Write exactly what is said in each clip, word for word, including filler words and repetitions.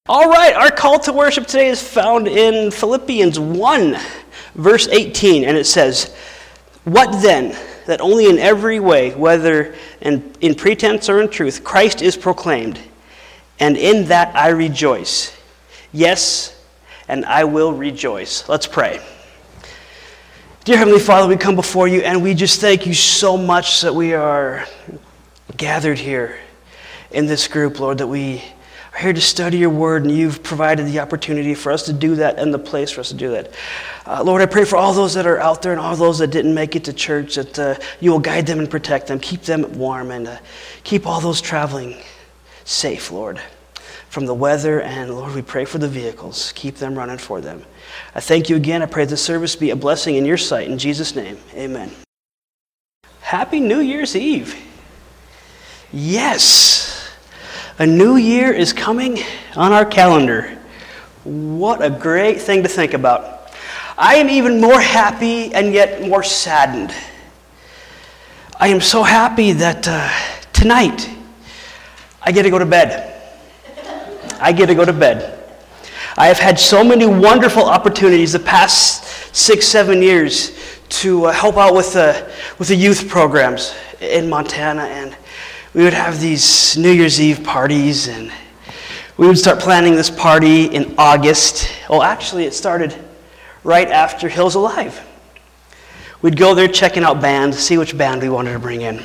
All right, our call to worship today is found in Philippians one, verse eighteen, and it says, "What then, that only in every way, whether in, in pretense or in truth, Christ is proclaimed, and in that I rejoice. Yes, and I will rejoice." Let's pray. Dear Heavenly Father, we come before you, and we just thank you so much that we are gathered here in this group, Lord, that we are here to study your word, and you've provided the opportunity for us to do that and the place for us to do that. Uh, Lord, I pray for all those that are out there and all those that didn't make it to church, that uh, you will guide them and protect them, keep them warm, and uh, keep all those traveling safe, Lord, from the weather. And Lord, we pray for the vehicles. Keep them running for them. I thank you again. I pray the service be a blessing in your sight. In Jesus' name, amen. Happy New Year's Eve. Yes. A new year is coming on our calendar. What a great thing to think about. I am even more happy and yet more saddened. I am so happy that uh, tonight I get to go to bed. I get to go to bed. I have had so many wonderful opportunities the past six, seven years to uh, help out with the, with the youth programs in Montana, and we would have these New Year's Eve parties, and we would start planning this party in August. Well, actually, it started right after Hills Alive. We'd go there checking out bands, see which band we wanted to bring in.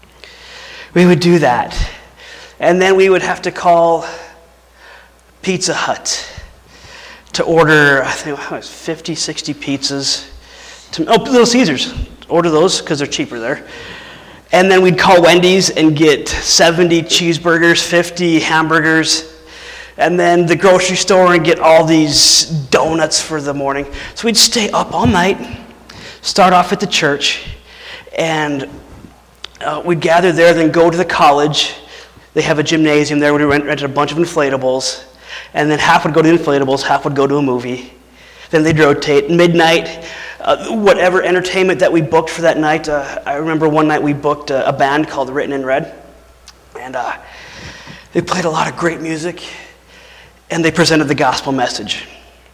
We would do that. And then we would have to call Pizza Hut to order, I think it was fifty, sixty pizzas. To, oh, Little Caesars. Order those because they're cheaper there. And then we'd call Wendy's and get seventy cheeseburgers, fifty hamburgers, and then the grocery store and get all these donuts for the morning. So we'd stay up all night, start off at the church, and uh, we'd gather there, then go to the college. They have a gymnasium there where we rent, rented a bunch of inflatables, and then half would go to the inflatables, half would go to a movie. Then they'd rotate. Midnight, Uh, whatever entertainment that we booked for that night. Uh, I remember one night we booked a, a band called Written in Red, and uh, they played a lot of great music, and they presented the gospel message.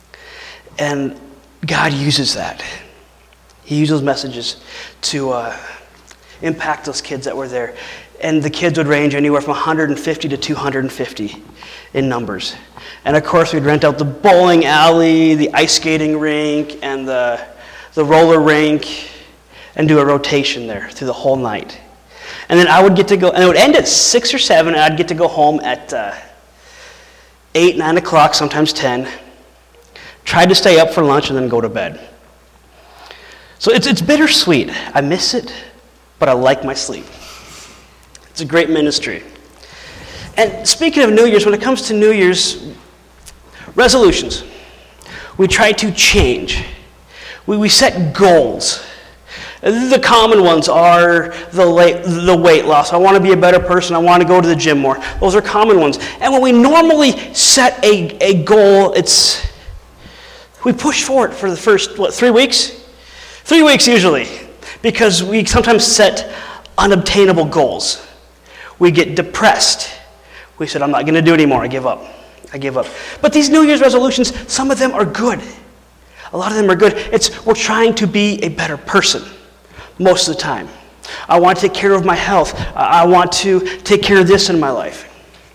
And God uses that. He uses those messages to uh, impact those kids that were there. And the kids would range anywhere from one hundred fifty to two hundred fifty in numbers. And of course, we'd rent out the bowling alley, the ice skating rink, and the the roller rink, and do a rotation there through the whole night. And then I would get to go, and it would end at six or seven, and I'd get to go home at uh, eight, nine o'clock, sometimes ten. Tried to stay up for lunch and then go to bed. So it's it's bittersweet. I miss it, but I like my sleep. It's a great ministry. And speaking of New Year's, when it comes to New Year's resolutions, we try to change. We, we set goals. The common ones are the, late, the weight loss. I want to be a better person. I want to go to the gym more. Those are common ones. And when we normally set a, a goal, it's we push for it for the first, what, three weeks? Three weeks usually, because we sometimes set unobtainable goals. We get depressed. We said, I'm not going to do it anymore. I give up. I give up. But these New Year's resolutions, some of them are good. A lot of them are good. It's we're trying to be a better person most of the time. I want to take care of my health. I want to take care of this in my life.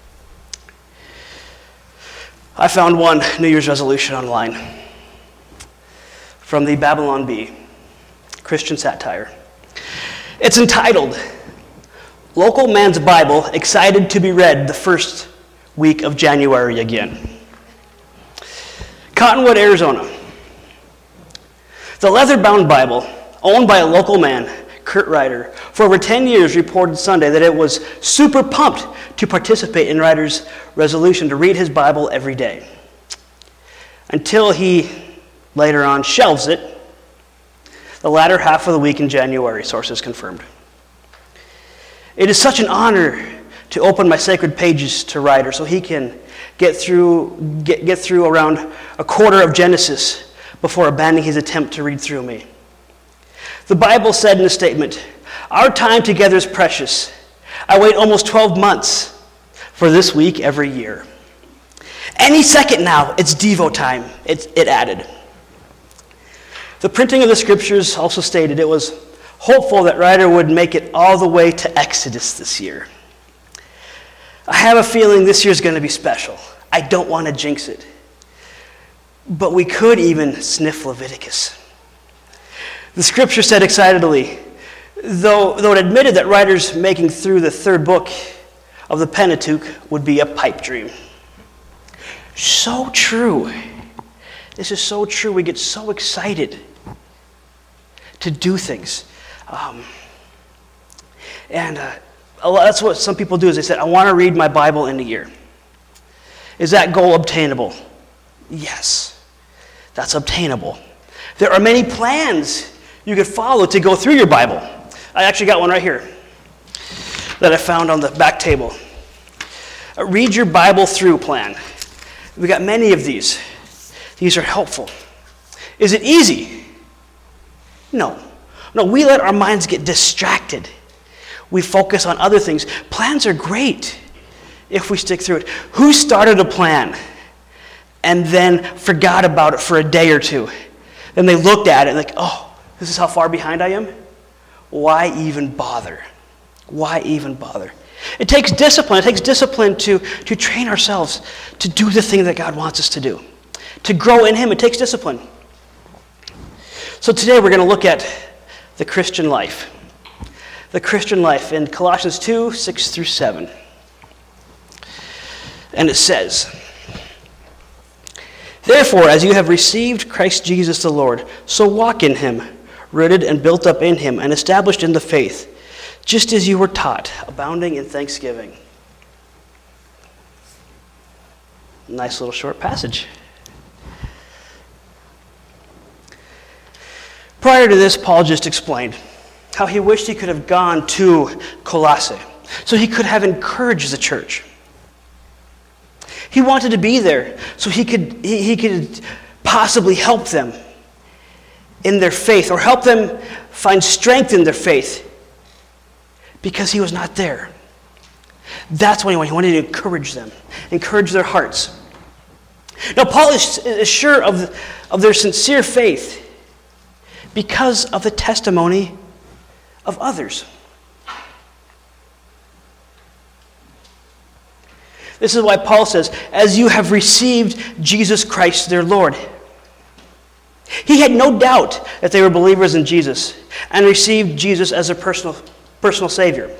I found one New Year's resolution online from the Babylon Bee, Christian satire. It's entitled, "Local Man's Bible Excited to be Read the First Week of January Again." Cottonwood, Arizona. The leather-bound Bible, owned by a local man, Kurt Ryder, for over ten years reported Sunday that it was super pumped to participate in Ryder's resolution to read his Bible every day. Until he later on shelves it the latter half of the week in January, sources confirmed. It is such an honor to open my sacred pages to Ryder so he can get through get, get through around a quarter of Genesis before abandoning his attempt to read through me. The Bible said in a statement, "Our time together is precious. I wait almost twelve months for this week every year." Any second now, it's Devo time, it, it added. The printing of the scriptures also stated it was hopeful that Ryder would make it all the way to Exodus this year. I have a feeling this year's going to be special. I don't want to jinx it. But we could even sniff Leviticus. The scripture said excitedly, though, though it admitted that Ryder's making through the third book of the Pentateuch would be a pipe dream. So true. This is so true. We get so excited to do things. Um, and uh, that's what some people do is they said, I want to read my Bible in a year. Is that goal obtainable? Yes, that's obtainable. There are many plans you could follow to go through your Bible. I actually got one right here that I found on the back table. A read your Bible through plan. We got many of these. These are helpful. Is it easy? No. No, we let our minds get distracted. We focus on other things. Plans are great if we stick through it. Who started a plan and then forgot about it for a day or two? Then they looked at it and like, oh, this is how far behind I am? Why even bother? Why even bother? It takes discipline. It takes discipline to, to train ourselves to do the thing that God wants us to do. To grow in Him, it takes discipline. So today we're going to look at the Christian life. The Christian life in Colossians two, six through seven. And it says, therefore, as you have received Christ Jesus the Lord, so walk in Him, rooted and built up in Him, and established in the faith, just as you were taught, abounding in thanksgiving. Nice little short passage. Prior to this, Paul just explained how he wished he could have gone to Colossae so he could have encouraged the church. He wanted to be there so he could, he, he could possibly help them in their faith or help them find strength in their faith because he was not there. That's what he wanted. He wanted to encourage them, encourage their hearts. Now, Paul is, is sure of, the, of their sincere faith because of the testimony of others. This is why Paul says, as you have received Jesus Christ their Lord. He had no doubt that they were believers in Jesus and received Jesus as their personal, personal Savior.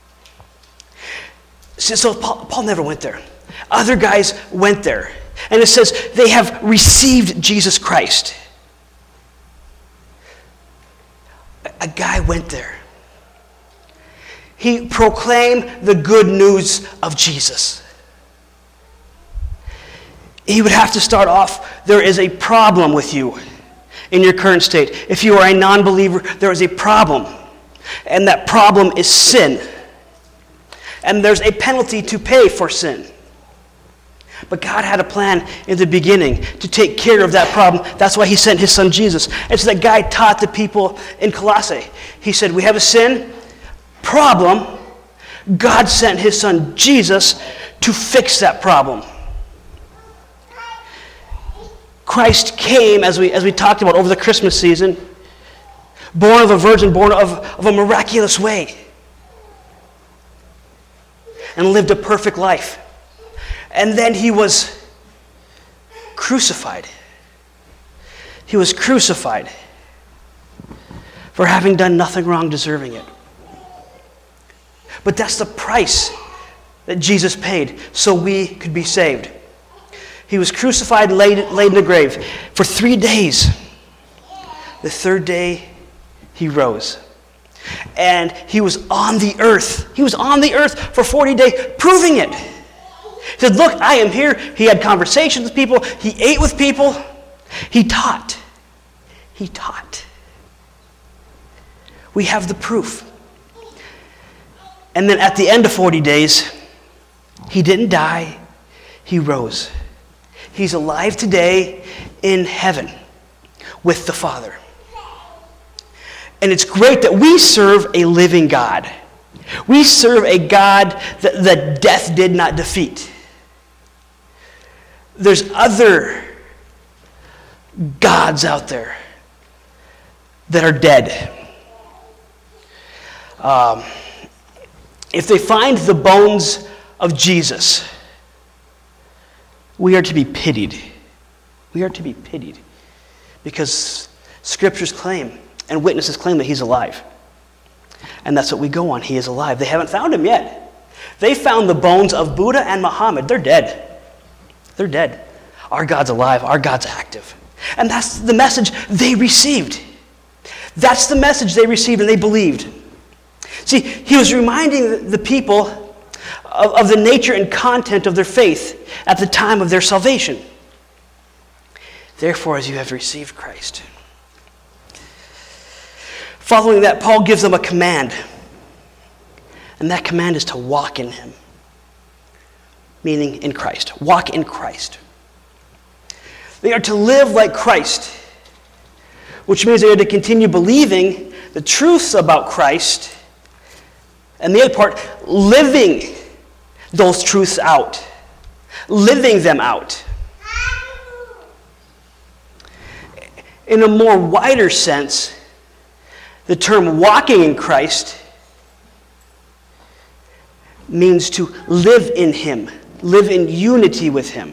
So Paul, Paul never went there. Other guys went there. And it says they have received Jesus Christ. A guy went there. He proclaimed the good news of Jesus. He would have to start off, there is a problem with you in your current state. If you are a non-believer, there is a problem. And that problem is sin. And there's a penalty to pay for sin. But God had a plan in the beginning to take care of that problem. That's why He sent His Son Jesus. And so that guy taught the people in Colossae. He said, we have a sin problem. God sent His Son Jesus to fix that problem. Christ came, as we, as we talked about over the Christmas season, born of a virgin, born of, of a miraculous way, and lived a perfect life. And then He was crucified. He was crucified for having done nothing wrong, deserving it. But that's the price that Jesus paid so we could be saved. He was crucified, laid, laid in the grave for three days. The third day, He rose. And He was on the earth. He was on the earth for forty days, proving it. He said, look, I am here. He had conversations with people. He ate with people. He taught. He taught. We have the proof. And then at the end of forty days, He didn't die. He rose. He's alive today in heaven with the Father. And it's great that we serve a living God. We serve a God that, that death did not defeat. There's other gods out there that are dead. Um, if they find the bones of Jesus, we are to be pitied. We are to be pitied because scriptures claim and witnesses claim that he's alive. And that's what we go on. He is alive. They haven't found him yet. They found the bones of Buddha and Muhammad. They're dead. They're dead. Our God's alive. Our God's active. And that's the message they received. That's the message they received and they believed. See, he was reminding the people of, of the nature and content of their faith at the time of their salvation. Therefore, as you have received Christ. Following that, Paul gives them a command. And that command is to walk in him. Meaning in Christ. Walk in Christ. They are to live like Christ. Which means they are to continue believing the truths about Christ. And the other part, living those truths out. Living them out. In a more wider sense, the term walking in Christ means to live in him, live in unity with him.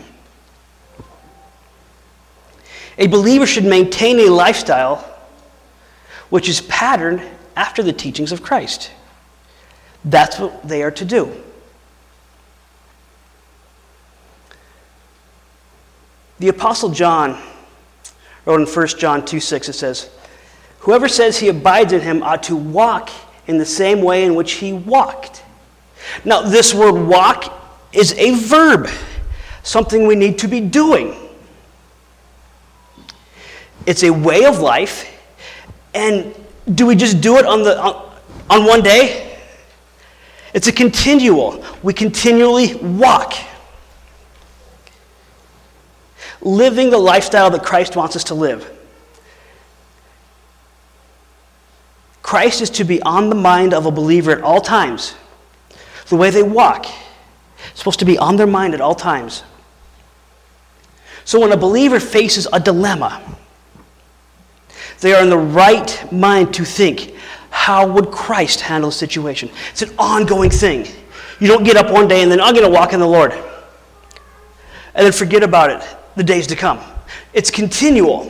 A believer should maintain a lifestyle which is patterned after the teachings of Christ. That's what they are to do. The Apostle John wrote in First John two six, it says, "Whoever says he abides in him ought to walk in the same way in which he walked." Now, this word walk is a verb, something we need to be doing. It's a way of life, and do we just do it on the on, on one day? It's a continual. We continually walk. Living the lifestyle that Christ wants us to live. Christ is to be on the mind of a believer at all times. The way they walk is supposed to be on their mind at all times. So when a believer faces a dilemma, they are in the right mind to think, how would Christ handle the situation? It's an ongoing thing. You don't get up one day and then, I'm going to walk in the Lord. And then forget about it the days to come. It's continual.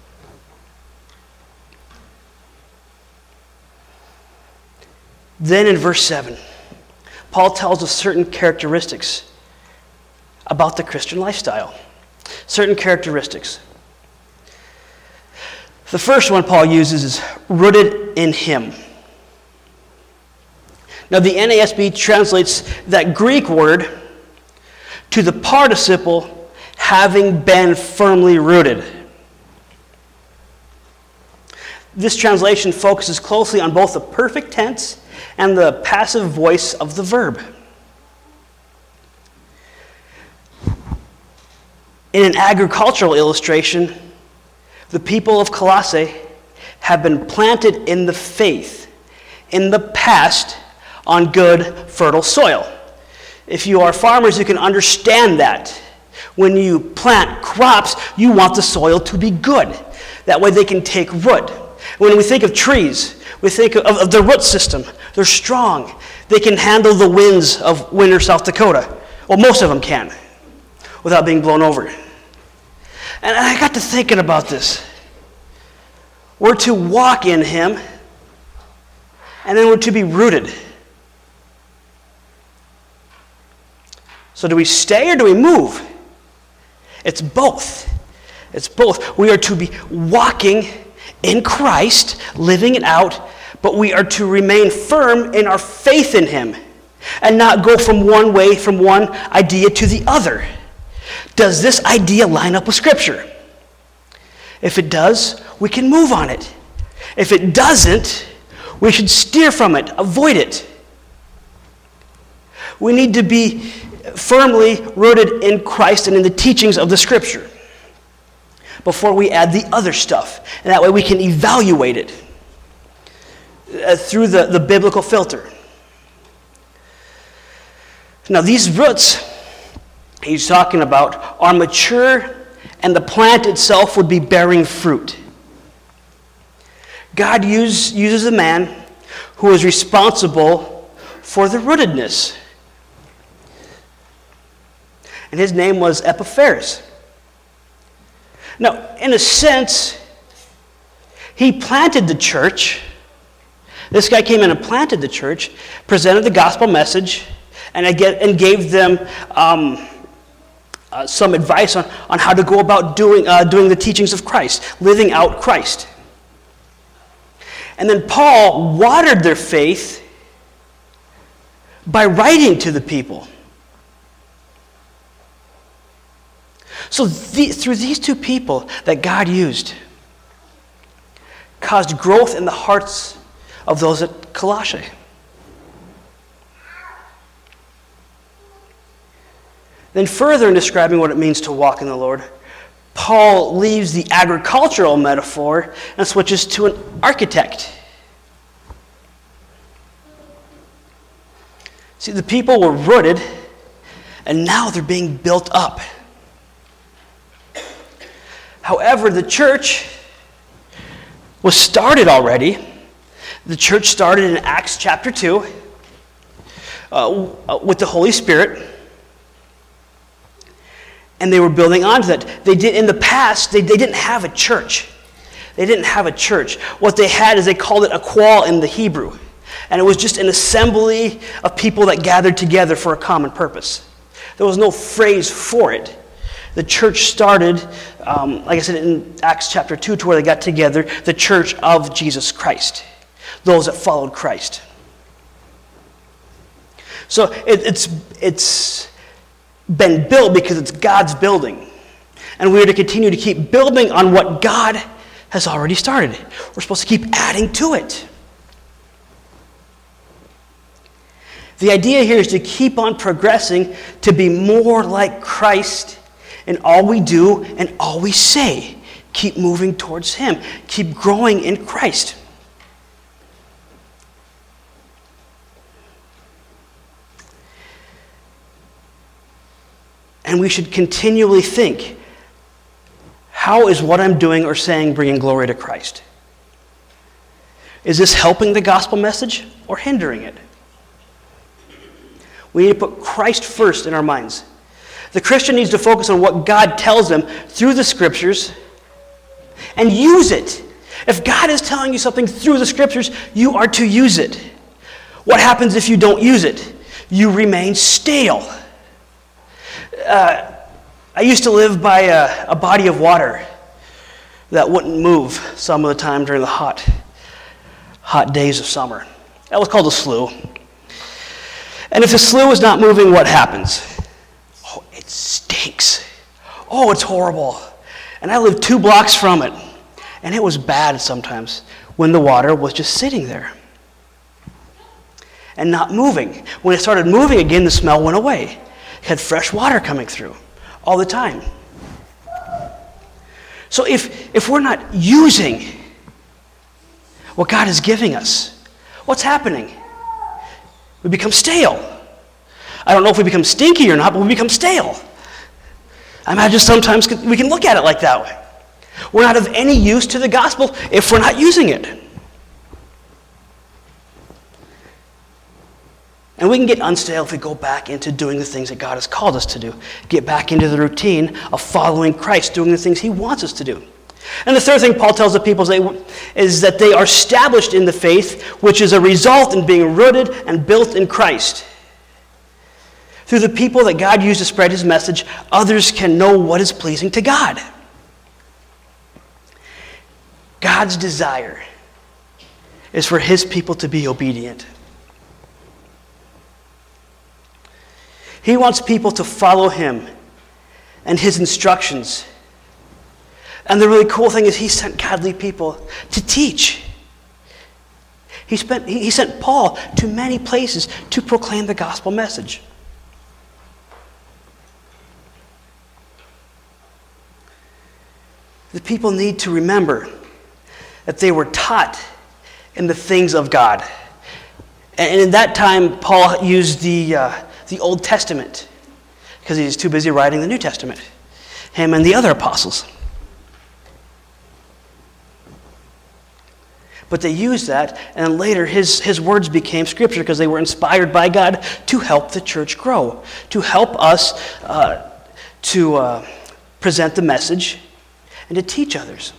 Then in verse seven, Paul tells us certain characteristics about the Christian lifestyle. Certain characteristics. The first one Paul uses is rooted in him. Now the N A S B translates that Greek word to the participle having been firmly rooted. This translation focuses closely on both the perfect tense and the passive voice of the verb. In an agricultural illustration, the people of Colossae have been planted in the faith, in the past, on good, fertile soil. If you are farmers, you can understand that. When you plant crops, you want the soil to be good. That way they can take root. When we think of trees, we think of, of the root system. They're strong. They can handle the winds of winter South Dakota. Well, most of them can, without being blown over. And I got to thinking about this. We're to walk in him, and then we're to be rooted. So do we stay or do we move? It's both. It's both. We are to be walking in Christ, living it out, but we are to remain firm in our faith in him and not go from one way, from one idea to the other. Does this idea line up with Scripture? If it does, we can move on it. If it doesn't, we should steer from it, avoid it. We need to be firmly rooted in Christ and in the teachings of the Scripture before we add the other stuff. And that way we can evaluate it uh, through the, the biblical filter. Now these roots he's talking about are mature and the plant itself would be bearing fruit. God use, uses a man who is responsible for the rootedness. And his name was Epaphras. Now, in a sense, he planted the church. This guy came in and planted the church, presented the gospel message, and, and gave them um, uh, some advice on, on how to go about doing, uh, doing the teachings of Christ, living out Christ. And then Paul watered their faith by writing to the people. So the, through these two people that God used, caused growth in the hearts of those at Colossae. Then further in describing what it means to walk in the Lord, Paul leaves the agricultural metaphor and switches to an architect. See, the people were rooted, and now they're being built up. However, the church was started already. The church started in Acts chapter two uh, with the Holy Spirit. And they were building onto that. They did in the past, they, they didn't have a church. They didn't have a church. What they had is they called it a qual in the Hebrew. And it was just an assembly of people that gathered together for a common purpose. There was no phrase for it. The church started, um, like I said, in Acts chapter two, to where they got together, the church of Jesus Christ, those that followed Christ. So it, it's it's been built because it's God's building. And we are to continue to keep building on what God has already started. We're supposed to keep adding to it. The idea here is to keep on progressing to be more like Christ in all we do and all we say. Keep moving towards Him. Keep growing in Christ. And we should continually think, how is what I'm doing or saying bringing glory to Christ? Is this helping the gospel message or hindering it? We need to put Christ first in our minds. The Christian needs to focus on what God tells them through the Scriptures and use it. If God is telling you something through the Scriptures, you are to use it. What happens if you don't use it? You remain stale. Uh, I used to live by a, a body of water that wouldn't move some of the time during the hot, hot days of summer. That was called a slough. And if the slough is not moving, what happens? Oh, it stinks. Oh, it's horrible. And I lived two blocks from it. And it was bad sometimes when the water was just sitting there and not moving. When it started moving again, the smell went away. It had fresh water coming through all the time. So if, if we're not using what God is giving us, what's happening? We become stale. I don't know if we become stinky or not, but we become stale. I imagine sometimes we can look at it like that way. We're not of any use to the gospel if we're not using it. And we can get unstale if we go back into doing the things that God has called us to do. Get back into the routine of following Christ, doing the things He wants us to do. And the third thing Paul tells the people is that they are established in the faith, which is a result in being rooted and built in Christ. Through the people that God used to spread His message, others can know what is pleasing to God. God's desire is for His people to be obedient. He wants people to follow Him and His instructions. And the really cool thing is He sent godly people to teach. He, spent, he sent Paul to many places to proclaim the gospel message. The people need to remember that they were taught in the things of God. And in that time, Paul used the, uh, the Old Testament. because he's too busy writing the New Testament. Him and the other apostles. But they used that, and later his, his words became scripture because they were inspired by God to help the church grow, to help us uh, to uh, present the message and to teach others.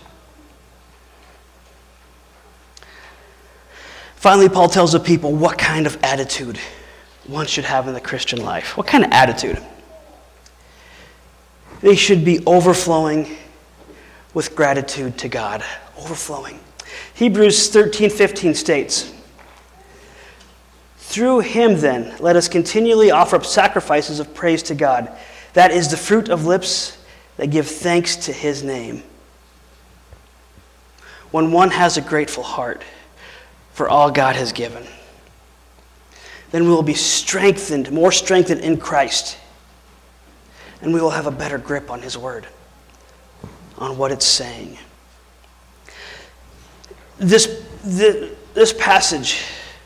Finally, Paul tells the people what kind of attitude one should have in the Christian life. What kind of attitude? They should be overflowing with gratitude to God. Overflowing. Hebrews thirteen fifteen states, "Through him then, let us continually offer up sacrifices of praise to God. That is the fruit of lips that give thanks to his name." When one has a grateful heart for all God has given, then we will be strengthened, more strengthened in Christ. And we will have a better grip on his word, on what it's saying. This, the, this passage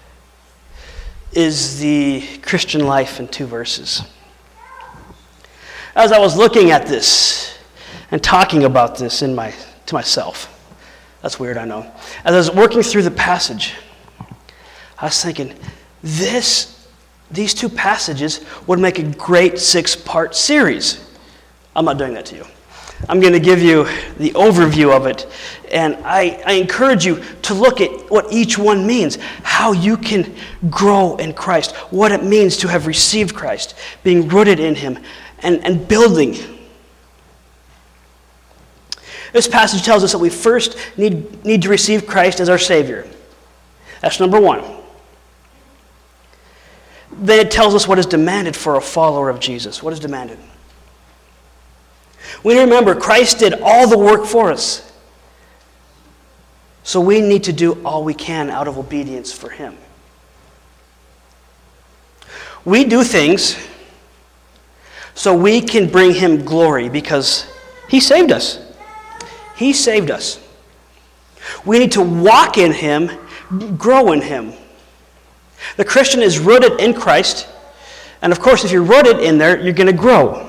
is the Christian life in two verses. As I was looking at this and talking about this in my to myself, that's weird, I know. As I was working through the passage, I was thinking, this These two passages would make a great six-part series. I'm not doing that to you. I'm going to give you the overview of it, and I, I encourage you to look at what each one means, how you can grow in Christ, what it means to have received Christ, being rooted in him, and, and building. This passage tells us that we first need, need to receive Christ as our Savior. That's number one. Then it tells us what is demanded for a follower of Jesus. What is demanded? We remember Christ did all the work for us. So we need to do all we can out of obedience for him. We do things so we can bring him glory because he saved us. He saved us. We need to walk in him, grow in him. The Christian is rooted in Christ, and of course, if you're rooted in there, you're going to grow.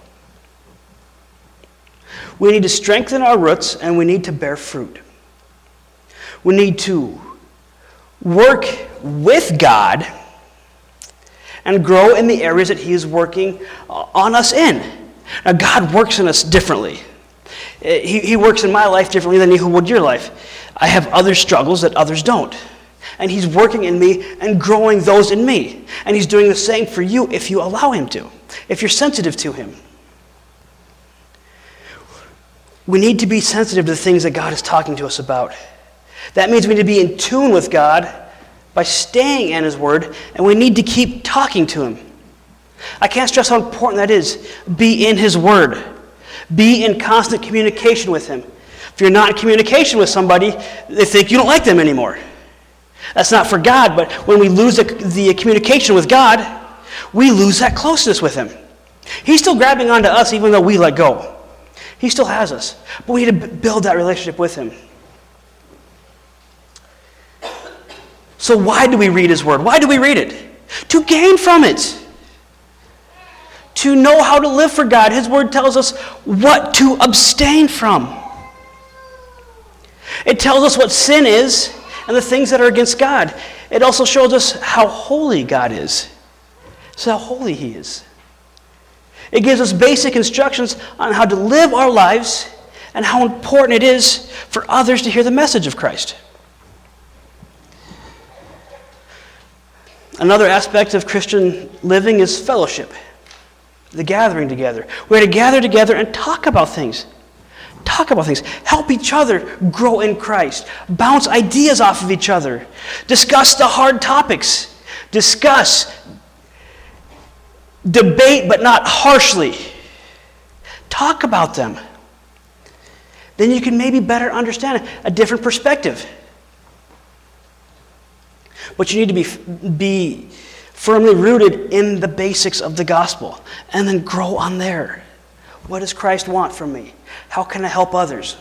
We need to strengthen our roots, and we need to bear fruit. We need to work with God and grow in the areas that he is working on us in. Now, God works in us differently. He, he works in my life differently than he would your life. I have other struggles that others don't. And he's working in me and growing those in me. And he's doing the same for you if you allow him to, if you're sensitive to him. We need to be sensitive to the things that God is talking to us about. That means we need to be in tune with God by staying in his word, and we need to keep talking to him. I can't stress how important that is. Be in his word. Be in constant communication with him. If you're not in communication with somebody, they think you don't like them anymore. That's not for God, but when we lose the, the communication with God, we lose that closeness with him. He's still grabbing onto us even though we let go. He still has us, but we need to build that relationship with him. So why do we read his word? Why do we read it? To gain from it. To know how to live for God. His word tells us what to abstain from. It tells us what sin is and the things that are against God. It also shows us how holy God is. So how holy he is. It gives us basic instructions on how to live our lives and how important it is for others to hear the message of Christ. Another aspect of Christian living is fellowship, the gathering together. We're to gather together and talk about things. Talk about things. Help each other grow in Christ. Bounce ideas off of each other. Discuss the hard topics. Discuss. Debate, but not harshly. Talk about them. Then you can maybe better understand a different perspective. But you need to be, be firmly rooted in the basics of the gospel and then grow on there. What does Christ want from me? How can I help others?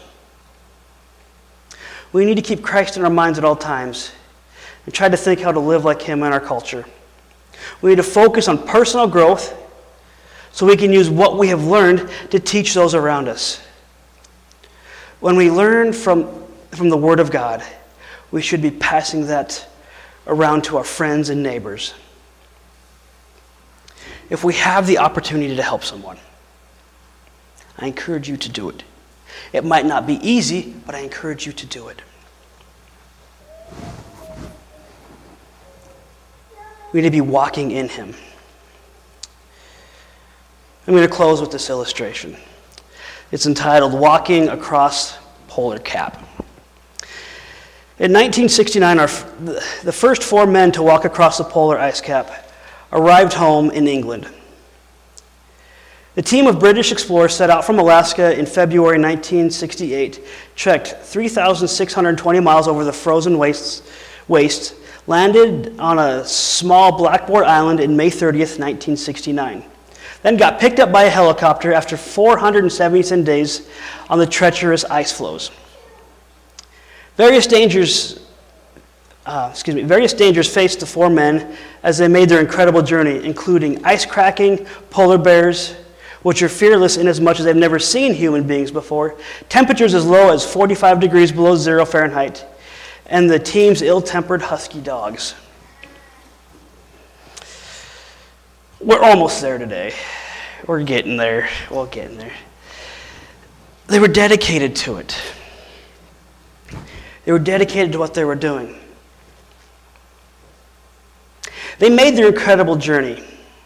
We need to keep Christ in our minds at all times and try to think how to live like him in our culture. We need to focus on personal growth so we can use what we have learned to teach those around us. When we learn from, from the Word of God, we should be passing that around to our friends and neighbors. If we have the opportunity to help someone, I encourage you to do it. It might not be easy, but I encourage you to do it. We need to be walking in Him. I'm going to close with this illustration. It's entitled, Walking Across Polar Cap. In nineteen sixty-nine, our, the first four men to walk across the polar ice cap arrived home in England. The team of British explorers set out from Alaska in February nineteen sixty-eight, trekked three thousand six hundred twenty miles over the frozen wastes, wastes, landed on a small Blackboard Island in May thirtieth, nineteen sixty-nine, then got picked up by a helicopter after four hundred seventy-seven days on the treacherous ice floes. Various dangers, uh, excuse me, various dangers faced the four men as they made their incredible journey, including ice cracking, polar bears, which are fearless inasmuch as they've never seen human beings before, temperatures as low as forty-five degrees below zero Fahrenheit, and the team's ill-tempered husky dogs. We're almost there today. We're getting there. We're getting there. They were dedicated to it. They were dedicated to what they were doing. They made their incredible journey.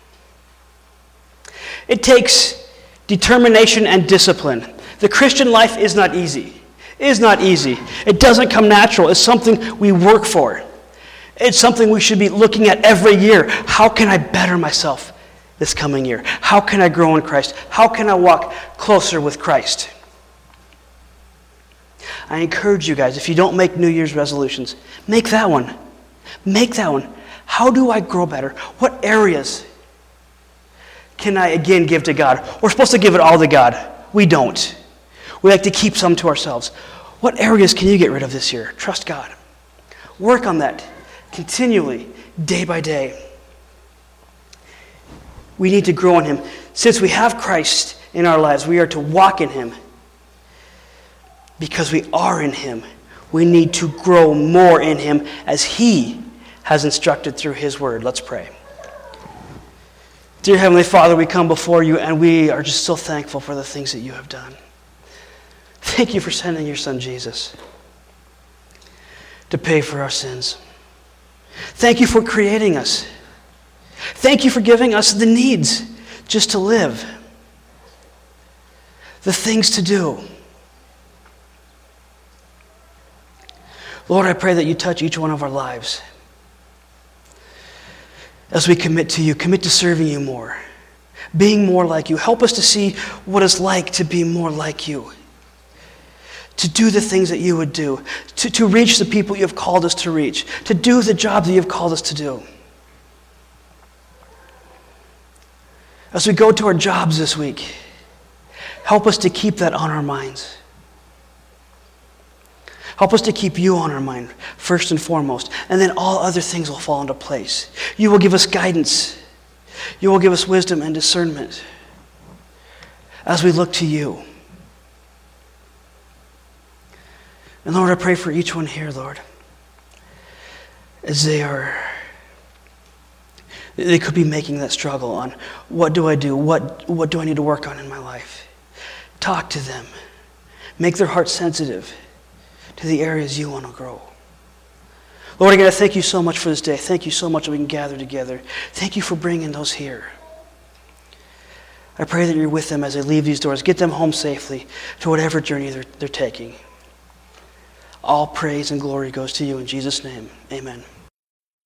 It takes determination and discipline. The Christian life is not easy. It is not easy. It doesn't come natural. It's something we work for. It's something we should be looking at every year. How can I better myself this coming year? How can I grow in Christ? How can I walk closer with Christ? I encourage you guys, if you don't make New Year's resolutions, make that one. Make that one. How do I grow better? What areas can I again give to God? We're supposed to give it all to God. We don't. We like to keep some to ourselves. What areas can you get rid of this year? Trust God. Work on that continually, day by day. We need to grow in Him. Since we have Christ in our lives, we are to walk in Him. Because we are in Him, we need to grow more in Him as He has instructed through His Word. Let's pray. Dear Heavenly Father, we come before You and we are just so thankful for the things that You have done. Thank You for sending Your Son Jesus to pay for our sins. Thank You for creating us. Thank You for giving us the needs just to live, the things to do. Lord, I pray that You touch each one of our lives as we commit to You, commit to serving You more, being more like You. Help us to see what it's like to be more like You, to do the things that You would do, to, to reach the people You have called us to reach, to do the job that You have called us to do. As we go to our jobs this week, help us to keep that on our minds. Help us to keep You on our mind, first and foremost, and then all other things will fall into place. You will give us guidance. You will give us wisdom and discernment as we look to You. And Lord, I pray for each one here, Lord, as they are, they could be making that struggle on what do I do? What, what do I need to work on in my life? Talk to them. Make their hearts sensitive to the areas You want to grow. Lord, again, I thank You so much for this day. Thank You so much that we can gather together. Thank You for bringing those here. I pray that You're with them as they leave these doors. Get them home safely to whatever journey they're, they're taking. All praise and glory goes to You in Jesus' name. Amen.